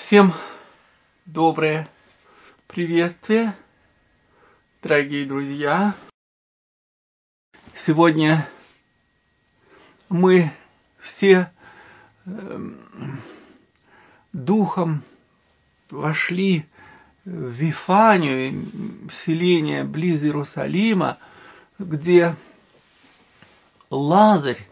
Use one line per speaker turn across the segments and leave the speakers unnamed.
Всем доброе приветствие, дорогие друзья. Сегодня мы все духом вошли в Вифанию, селение близ Иерусалима, где Лазарь,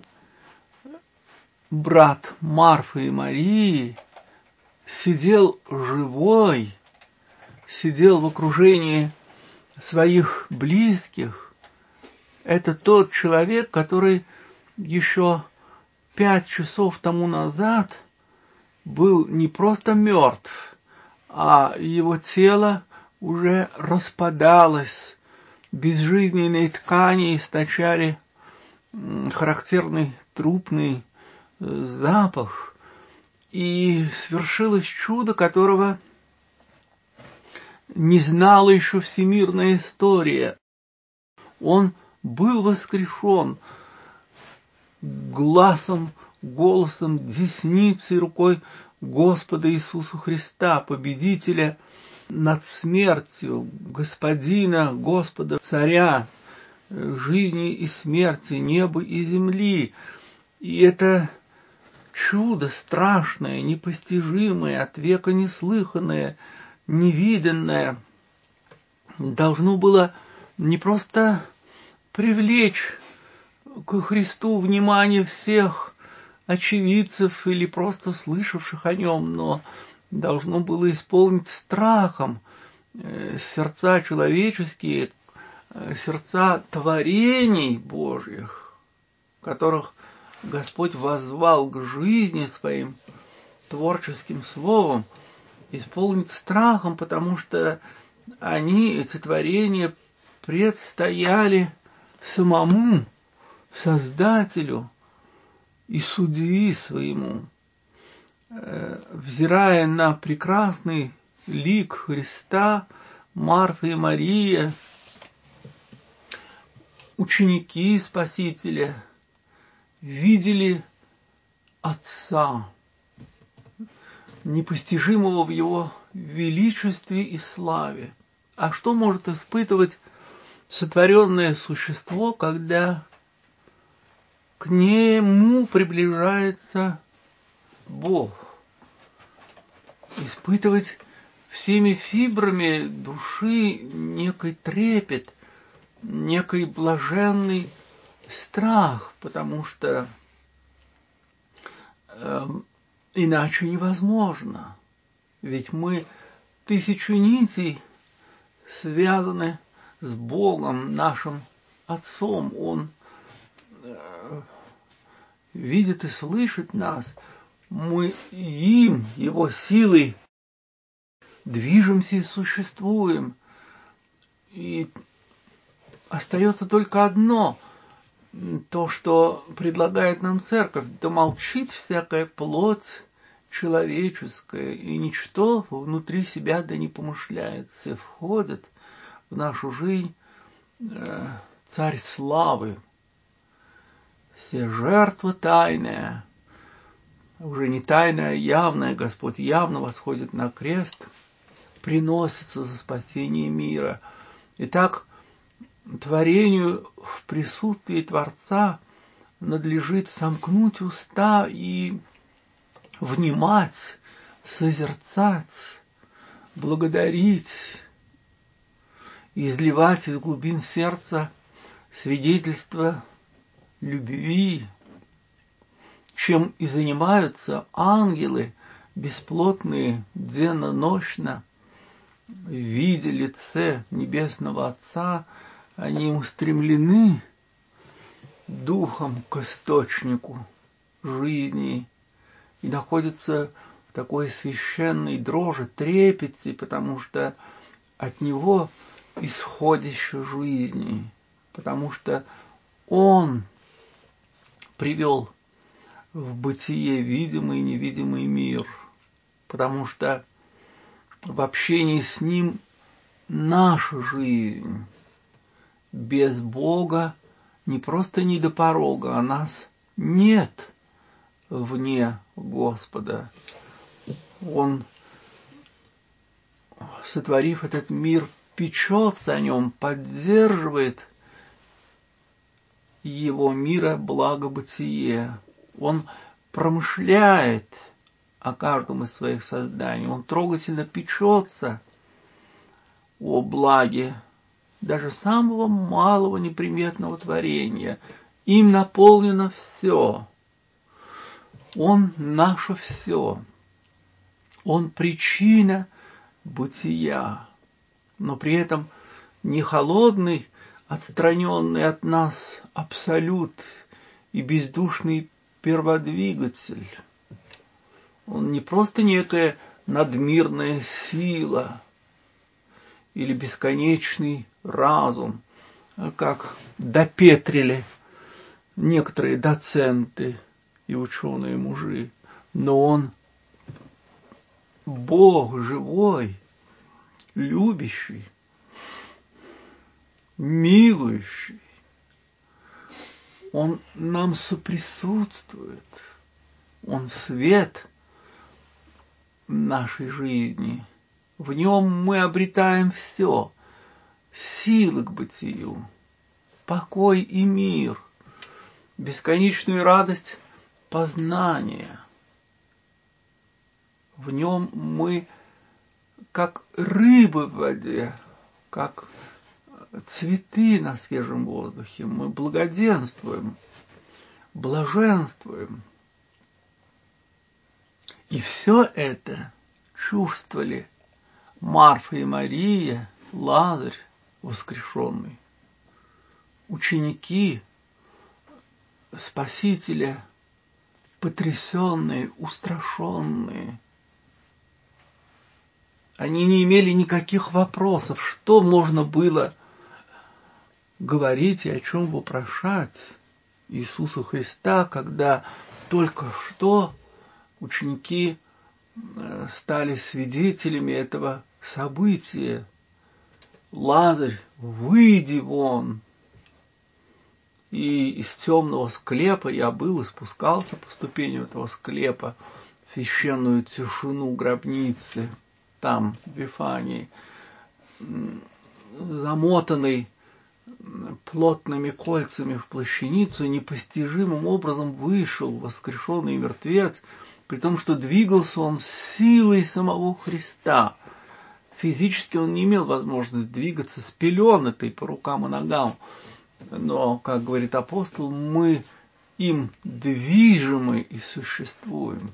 брат Марфы и Марии, сидел живой, сидел в окружении своих близких. Это тот человек, который еще 5 часов тому назад был не просто мертв, а его тело уже распадалось, безжизненные ткани источали характерный трупный запах. И свершилось чудо, которого не знала еще всемирная история. Он был воскрешен голосом, десницей, рукой Господа Иисуса Христа, победителя над смертью, Господина, Господа, Царя жизни и смерти, неба и земли. И это чудо страшное, непостижимое, от века неслыханное, невиданное, должно было не просто привлечь к Христу внимание всех очевидцев или просто слышавших о нем, но должно было исполнить страхом сердца человеческие, сердца творений Божьих, которых Господь воззвал к жизни своим творческим словом, исполнить страхом, потому что они, эти творения, предстояли самому Создателю и Судьи своему. Взирая на прекрасный лик Христа, Марфа и Мария, ученики Спасителя, видели Отца, непостижимого в Его величестве и славе. А что может испытывать сотворенное существо, когда к нему приближается Бог? Испытывать всеми фибрами души некий трепет, некий блаженный страх, потому что иначе невозможно. Ведь мы тысячу нитей связаны с Богом, нашим Отцом. Он видит и слышит нас. Мы им, Его силой, движемся и существуем. И остается только одно — то, что предлагает нам Церковь: да молчит всякая плоть человеческая, и ничто внутри себя да не помышляет. Все входит в нашу жизнь Царь славы. Все жертва тайная, уже не тайная, а явная, Господь явно восходит на крест, приносится за спасение мира. Итак, творению в присутствии Творца надлежит сомкнуть уста и внимать, созерцать, благодарить, изливать из глубин сердца свидетельство любви, чем и занимаются ангелы бесплотные денно-нощно, видя лице Небесного Отца. Они устремлены духом к источнику жизни и находятся в такой священной дрожи, трепете, потому что от Него исходище жизни, потому что Он привел в бытие видимый и невидимый мир, потому что в общении с Ним наша жизнь. Без Бога не просто не до порога, а нас нет вне Господа. Он сотворив этот мир, печется о нем, поддерживает его мира благобытие. Он промышляет о каждом из своих созданий. Он трогательно печется о благе даже самого малого неприметного творения. Им наполнено все. Он наше все. Он причина бытия, но при этом не холодный, отстраненный от нас абсолют и бездушный перводвигатель. Он не просто некая надмирная сила или бесконечный разум, как допетрили некоторые доценты и ученые-мужи, но он Бог живой, любящий, милующий. Он нам соприсутствует. Он свет нашей жизни. В нем мы обретаем все. Силы к бытию, покой и мир, бесконечную радость познания. В нем мы, как рыбы в воде, как цветы на свежем воздухе, мы благоденствуем, блаженствуем. И все это чувствовали Марфа и Мария, Лазарь воскрешенный, ученики Спасителя, потрясенные, устрашенные. Они не имели никаких вопросов, что можно было говорить и о чем вопрошать Иисуса Христа, когда только что ученики стали свидетелями этого события. Лазарь, выйди вон! И из темного склепа я был и спускался по ступеням этого склепа в священную тишину гробницы, там, в Вифании, замотанный плотными кольцами в плащаницу, непостижимым образом вышел воскрешенный мертвец, при том, что двигался он силой самого Христа. Физически он не имел возможности двигаться, спеленатый по рукам и ногам. Но, как говорит апостол, мы им движимы и существуем.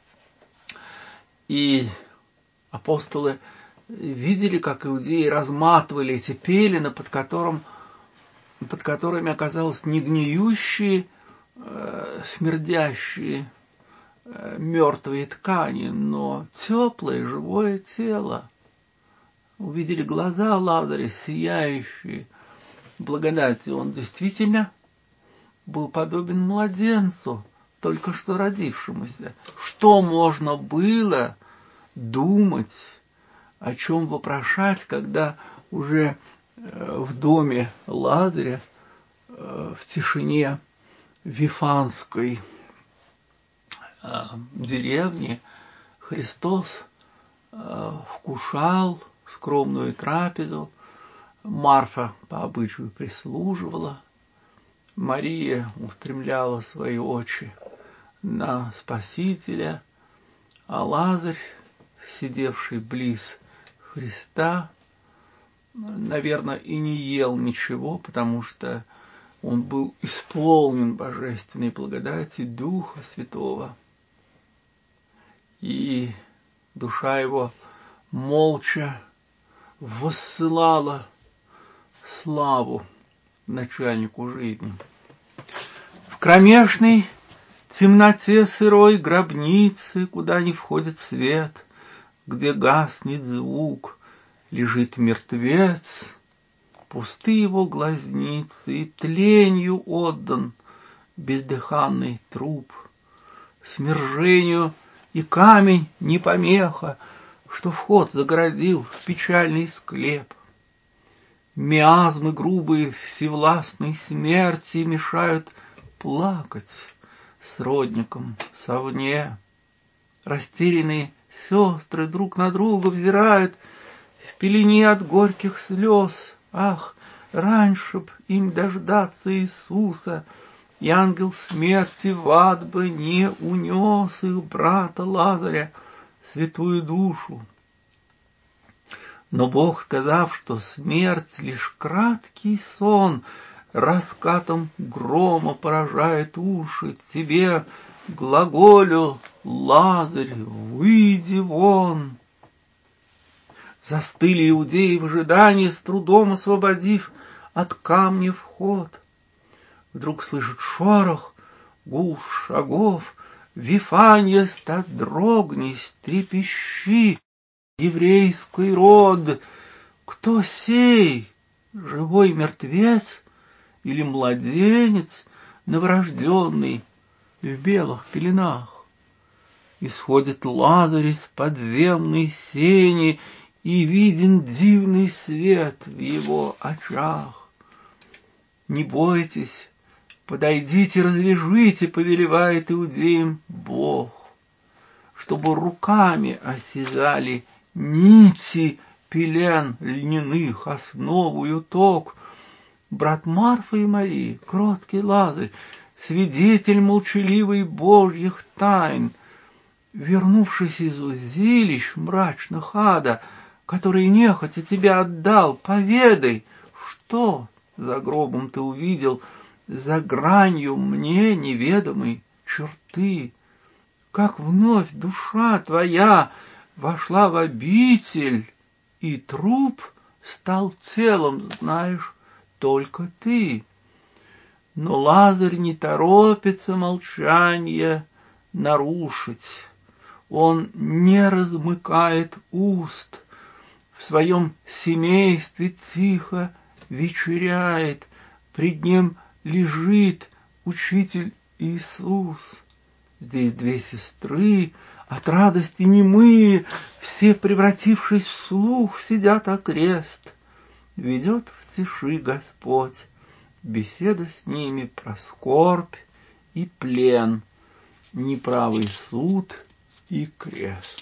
И апостолы видели, как иудеи разматывали эти пелены, под которыми оказалось не гниющие, смердящие, мертвые ткани, но теплое, живое тело. Увидели глаза Лазаря, сияющие благодатью. Он действительно был подобен младенцу, только что родившемуся. Что можно было думать, о чем вопрошать, когда уже в доме Лазаря, в тишине Вифанской деревни, Христос вкушал скромную трапезу. Марфа по обычаю прислуживала, Мария устремляла свои очи на Спасителя, а Лазарь, сидевший близ Христа, наверное, и не ел ничего, потому что он был исполнен божественной благодати Духа Святого. И душа его молча воссылала славу начальнику жизни. В кромешной темноте сырой гробницы, куда не входит свет, где гаснет звук, лежит мертвец, пусты его глазницы, и тленью отдан бездыханный труп, смержению и камень не помеха, что вход загородил в печальный склеп. Миазмы грубые всевластной смерти мешают плакать сродникам совне. Растерянные сестры друг на друга взирают, в пелене от горьких слез. Ах, раньше б им дождаться Иисуса, и ангел смерти в ад бы не унес их брата Лазаря, святую душу. Но Бог, сказав, что смерть лишь краткий сон, раскатом грома поражает уши, тебе глаголю: Лазарь, выйди вон. Застыли иудеи в ожидании, с трудом освободив от камня вход. Вдруг слышат шорох, гул шагов. Вифанья, стать дрогнись, трепещи, еврейский род. Кто сей, живой мертвец или младенец новорожденный в белых пеленах? Исходит Лазарь из подземной сени, и виден дивный свет в его очах. Не бойтесь, подойдите, развяжите, повелевает иудеям Бог, чтобы руками осязали нити пелен льняных, основу и уток. Брат Марфа и Марии, кроткий Лазарь, свидетель молчаливый Божьих тайн, вернувшись из узилищ мрачных ада, который нехотя тебя отдал, поведай, что за гробом ты увидел, за гранью мне неведомой черты, как вновь душа твоя вошла в обитель, и труп стал телом, знаешь только ты. Но Лазарь не торопится молчание нарушить, он не размыкает уст, в своем семействе тихо вечеряет, пред ним лежит учитель Иисус. Здесь две сестры, от радости немые, все, превратившись в слух, сидят окрест. Ведет в тиши Господь беседу с ними про скорбь и плен, неправый суд и крест.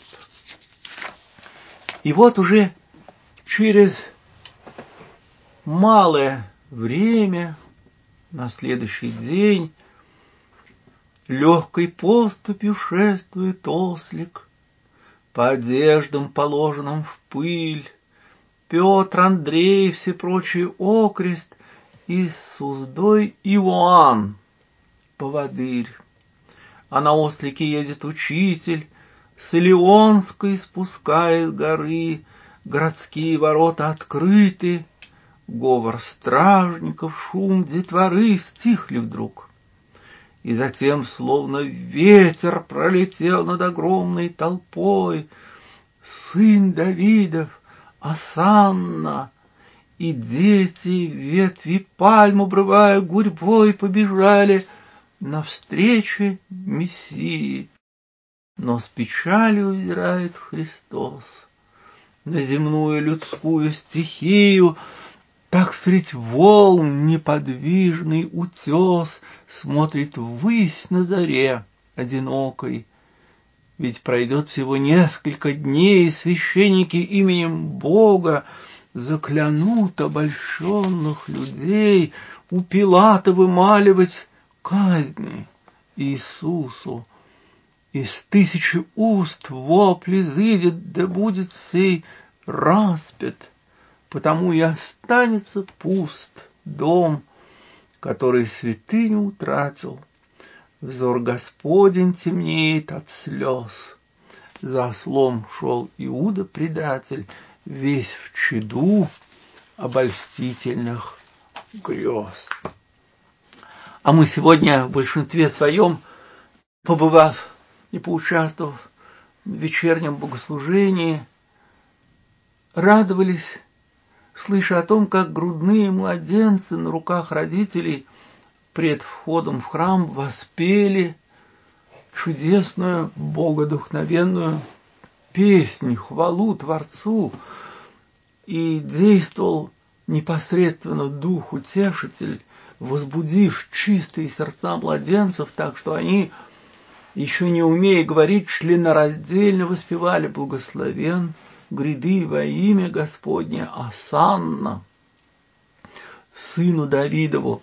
И вот уже через малое время, на следующий день, легкой поступью шествует ослик, по одеждам, положенным в пыль, Петр, Андрей, все прочие окрест, и с уздой Иоанн, поводырь. А на ослике едет учитель, с Илионской спускает горы, городские ворота открыты, говор стражников, шум детворы стихли вдруг. И затем, словно ветер, пролетел над огромной толпой сын Давидов, осанна, и дети, ветви пальм обрывая гурьбой, побежали навстречу Мессии. Но с печалью взирает Христос на земную людскую стихию, так средь волн неподвижный утес смотрит ввысь на заре одинокой. Ведь пройдет всего несколько дней, и священники именем Бога заклянут обольщенных людей у Пилата вымаливать казни Иисусу. Из 1000 уст вопли изыдет, да будет сей распят, потому и останется пуст дом, который святыню утратил. Взор Господень темнеет от слез. За ослом шел Иуда предатель, весь в чаду обольстительных грез. А мы сегодня в большинстве своем, побывав и поучаствовав в вечернем богослужении, радовались, слыша о том, как грудные младенцы на руках родителей пред входом в храм воспели чудесную, богодухновенную песнь, хвалу Творцу, и действовал непосредственно Дух Утешитель, возбудив чистые сердца младенцев, так что они, еще не умея говорить, членораздельно воспевали «Благословен гряды во имя Господне Осанна, сыну Давидову.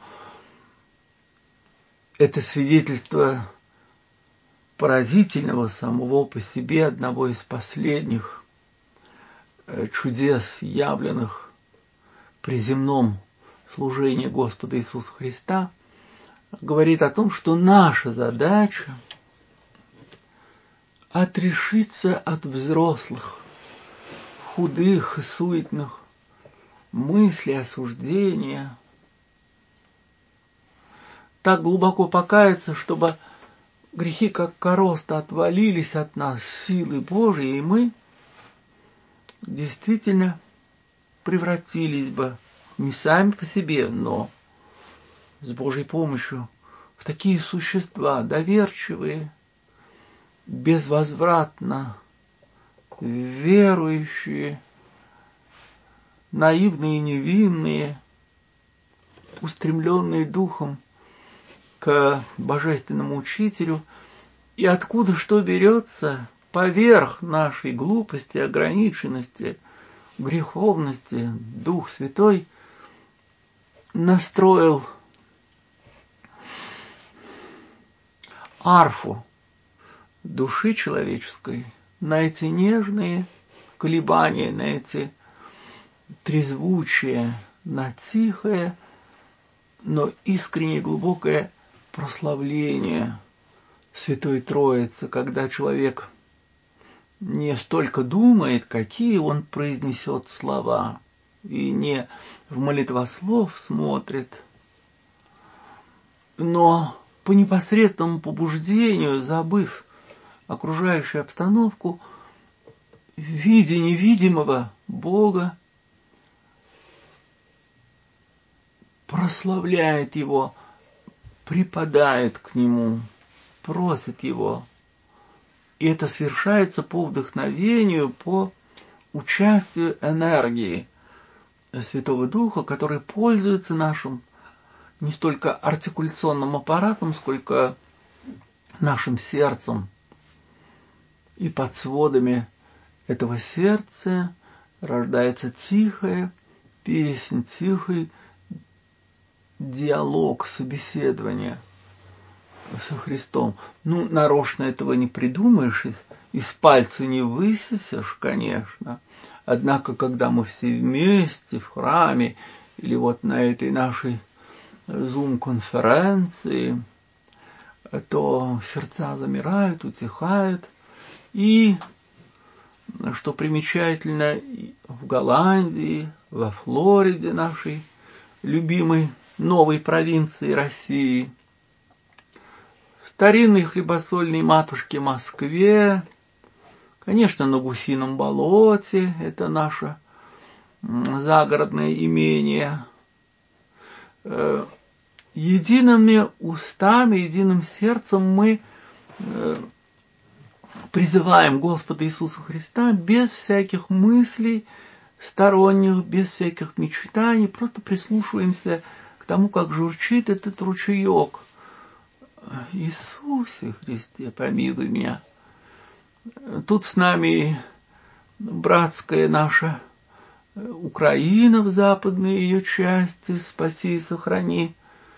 Это свидетельство поразительного самого по себе, одного из последних чудес, явленных при земном служении Господа Иисуса Христа, говорит о том, что наша задача отрешиться от взрослых, худых и суетных мыслей, осуждения, так глубоко покаяться, чтобы грехи, как короста, отвалились от нас силой Божией, и мы действительно превратились бы не сами по себе, но с Божьей помощью в такие существа доверчивые, безвозвратно верующие, наивные и невинные, устремленные духом к Божественному Учителю, и откуда что берется поверх нашей глупости, ограниченности, греховности, Дух Святой настроил арфу души человеческой на эти нежные колебания, на эти трезвучие, на тихое, но искреннее глубокое прославление Святой Троицы, когда человек не столько думает, какие он произнесет слова, и не в молитвослов смотрит, но по непосредственному побуждению, забыв окружающую обстановку, в виде невидимого Бога, прославляет Его, припадает к Нему, просит Его. И это совершается по вдохновению, по участию энергии Святого Духа, который пользуется нашим не столько артикуляционным аппаратом, сколько нашим сердцем. И под сводами этого сердца рождается тихая песнь, тихий диалог, собеседование со Христом. Нарочно этого не придумаешь, из пальца не высосешь, конечно. Однако, когда мы все вместе в храме или вот на этой нашей Zoom-конференции, то сердца замирают, утихают. И, что примечательно, в Голландии, во Флориде, нашей любимой новой провинции России, в старинной хлебосольной матушке Москве, конечно, на Гусином болоте, это наше загородное имение, едиными устами, единым сердцем мы призываем Господа Иисуса Христа без всяких мыслей сторонних, без всяких мечтаний, просто прислушиваемся к тому, как журчит этот ручеек. Иисусе Христе, помилуй меня. Тут с нами братская наша Украина в западной ее части, спаси и сохрани,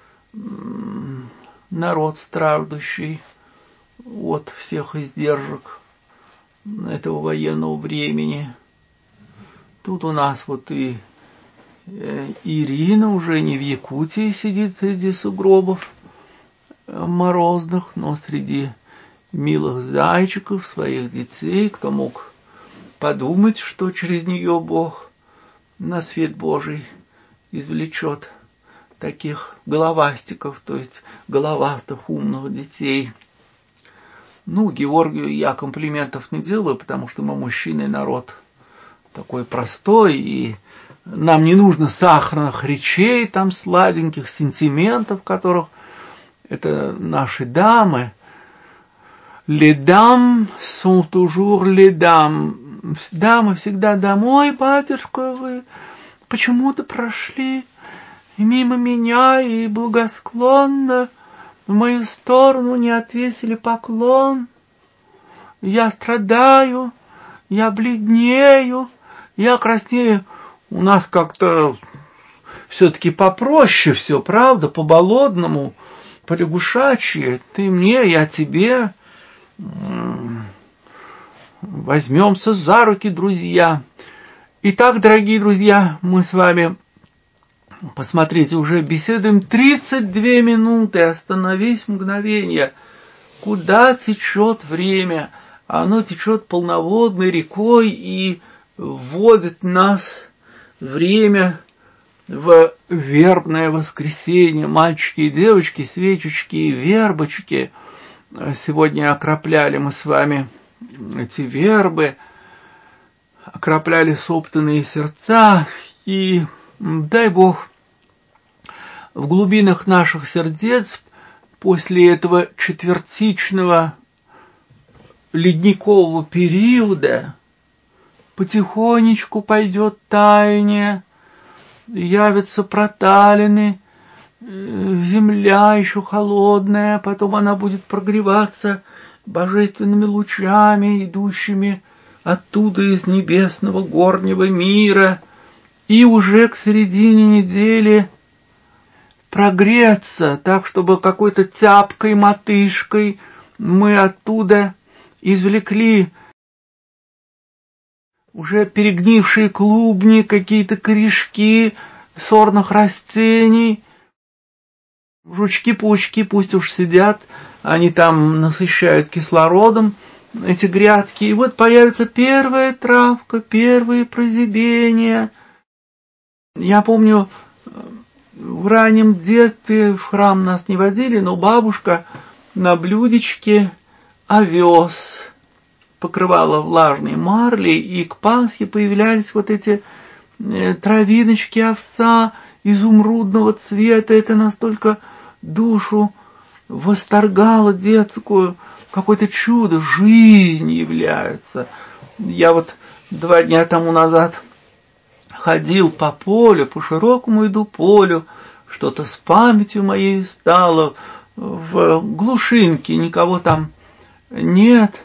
народ страждущий от всех издержек этого военного времени. Тут у нас вот и Ирина уже не в Якутии сидит среди сугробов морозных, но среди милых зайчиков, своих детей, кто мог подумать, что через нее Бог на свет Божий извлечет таких головастиков, то есть головастых умных детей. Георгию я комплиментов не делаю, потому что мы мужчины, народ такой простой, и нам не нужно сахарных речей, там сладеньких сентиментов, которых это наши дамы. Les dames sont toujours les dames. Дамы всегда домой, батюшка, вы почему-то прошли мимо меня и благосклонно в мою сторону не отвесили поклон. Я страдаю, я бледнею, я краснею. У нас как-то все-таки попроще все, правда, по-болотному, по-лягушачьи. Ты мне, я тебе. Возьмемся за руки, друзья. Итак, дорогие друзья, мы с вами, посмотрите, уже беседуем 32 минуты. Остановись мгновение. Куда течет время? Оно течет полноводной рекой и вводит нас время в вербное воскресенье. Мальчики и девочки, свечечки и вербочки. Сегодня окропляли мы с вами эти вербы, окропляли собственные сердца, и дай Бог в глубинах наших сердец после этого четвертичного ледникового периода потихонечку пойдет таяние, явятся проталины, земля еще холодная, потом она будет прогреваться божественными лучами, идущими оттуда из небесного горнего мира, и уже к середине недели прогреться, так, чтобы какой-то тяпкой мотышкой мы оттуда извлекли уже перегнившие клубни, какие-то корешки сорных растений. Жучки-паучки пусть уж сидят, они там насыщают кислородом эти грядки. И вот появится первая травка, первые прозябения. Я помню, в раннем детстве в храм нас не водили, но бабушка на блюдечке овес покрывала влажной марлей, и к Пасхе появлялись вот эти травиночки овса изумрудного цвета. Это настолько душу восторгало детскую, какое-то чудо, жизнь является. Я вот 2 дня тому назад ходил по полю, по широкому иду полю, что-то с памятью моей стало, в глушинке никого там нет,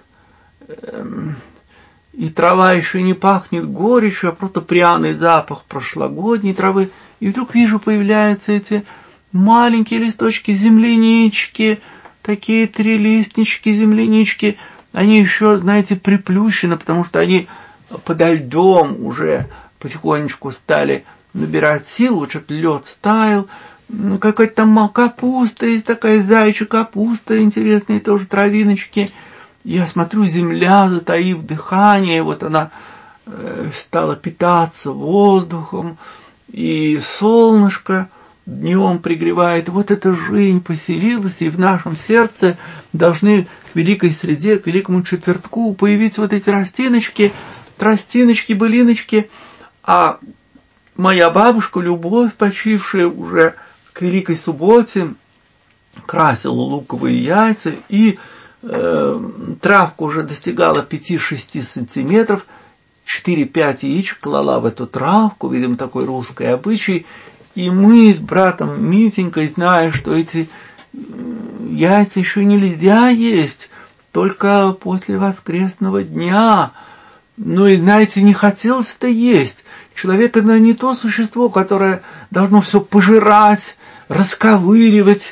и трава еще не пахнет горечью, а просто пряный запах прошлогодней травы, и вдруг вижу, появляются эти маленькие листочки землянички, такие 3 листнички землянички, они еще, знаете, приплющены, потому что они подо льдом уже потихонечку стали набирать силу, вот что-то лед стаял, какая-то там капуста есть такая, зайчья капуста, интересные тоже травиночки. Я смотрю, земля, затаив дыхание, вот она стала питаться воздухом, и солнышко днем пригревает. Вот эта жизнь поселилась, и в нашем сердце должны к великой среде, к великому четвертку появиться вот эти растиночки, тростиночки, былиночки. А моя бабушка, Любовь, почившая уже к Великой Субботе, красила луковые яйца, и травка уже достигала 5-6 сантиметров, 4-5 яичек клала в эту травку, видимо, такой русский обычай. И мы с братом Митенькой, зная, что эти яйца еще нельзя есть, только после воскресного дня. Ну и, знаете, не хотелось это есть. Человек — это не то существо, которое должно все пожирать, расковыривать,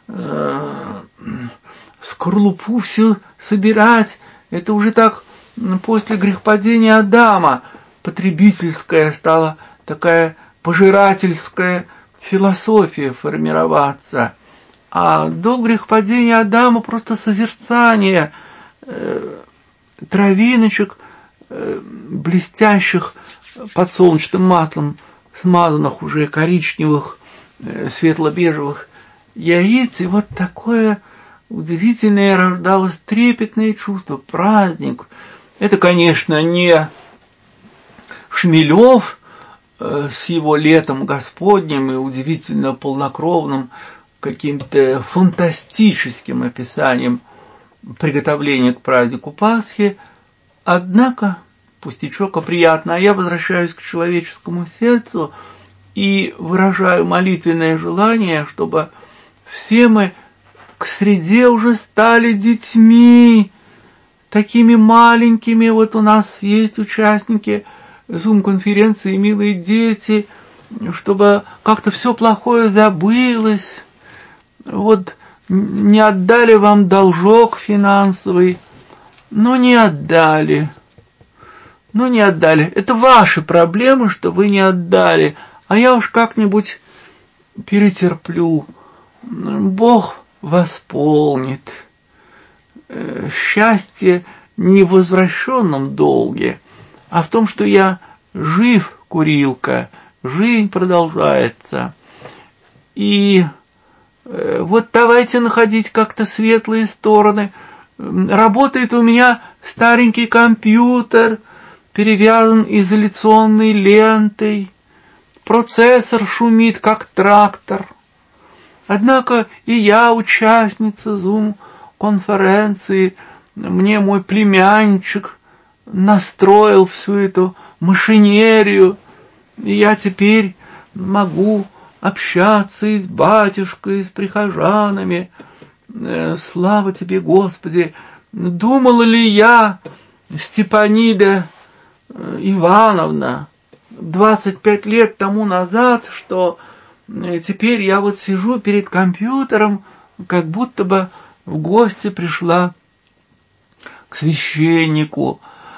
скорлупу всю собирать. Это уже так после грехопадения Адама потребительская стала такая пожирательская философия формироваться. А до грехопадения Адама просто созерцание травиночек, блестящих под солнечным маслом, смазанных уже коричневых, светло-бежевых яиц. И вот такое удивительное рождалось трепетное чувство, праздник. Это, конечно, не Шмелев с его летом Господним и удивительно полнокровным каким-то фантастическим описанием приготовления к празднику Пасхи. Однако пустячок, а приятно. А я возвращаюсь к человеческому сердцу и выражаю молитвенное желание, чтобы все мы к среде уже стали детьми, такими маленькими. Вот у нас есть участники Zoom-конференции, милые дети, чтобы как-то все плохое забылось. Вот не отдали вам должок финансовый, не отдали. Не отдали. Это ваши проблемы, что вы не отдали. А я уж как-нибудь перетерплю. Бог восполнит. Счастье не в возвращенном долге, а в том, что я жив, курилка, жизнь продолжается. И вот давайте находить как-то светлые стороны. Работает у меня старенький компьютер, перевязан изоляционной лентой. Процессор шумит, как трактор. Однако и я участница Zoom-конференции. Мне мой племянчик настроил всю эту машинерию. И я теперь могу общаться и с батюшкой, и с прихожанами. Слава тебе, Господи! Думала ли я, Степанида Ивановна, 25 лет тому назад, что теперь я вот сижу перед компьютером, как будто бы в гости пришла к священнику.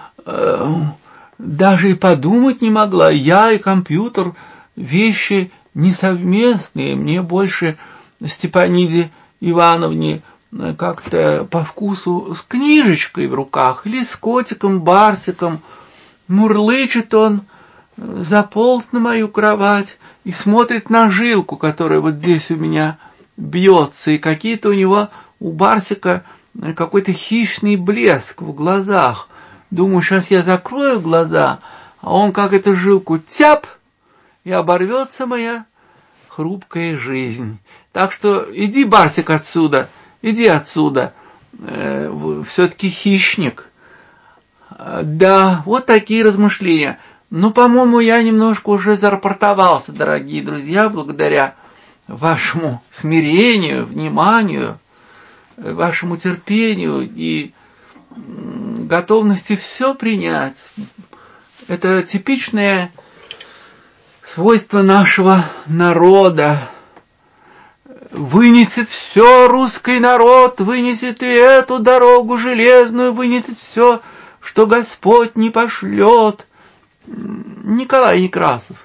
Даже и подумать не могла. Я и компьютер — вещи несовместные. Мне больше Степаниде Ивановне как-то по вкусу с книжечкой в руках или с котиком Барсиком. Мурлычет он, заполз на мою кровать и смотрит на жилку, которая вот здесь у меня бьется, и какие-то у него, у Барсика, какой-то хищный блеск в глазах. Думаю, сейчас я закрою глаза, а он как эту жилку тяп, и оборвется моя хрупкая жизнь. Так что иди, Барсик, отсюда, иди отсюда. Все-таки хищник. Да, вот такие размышления. По-моему, я немножко уже зарапортовался, дорогие друзья, благодаря вашему смирению, вниманию, вашему терпению и готовности все принять. Это типичное свойство нашего народа. Вынесет все русский народ, вынесет и эту дорогу железную, вынесет все, что Господь не пошлет. Николай Некрасов.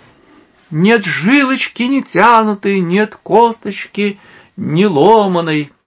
Нет жилочки не тянутой, нет косточки не ломаной.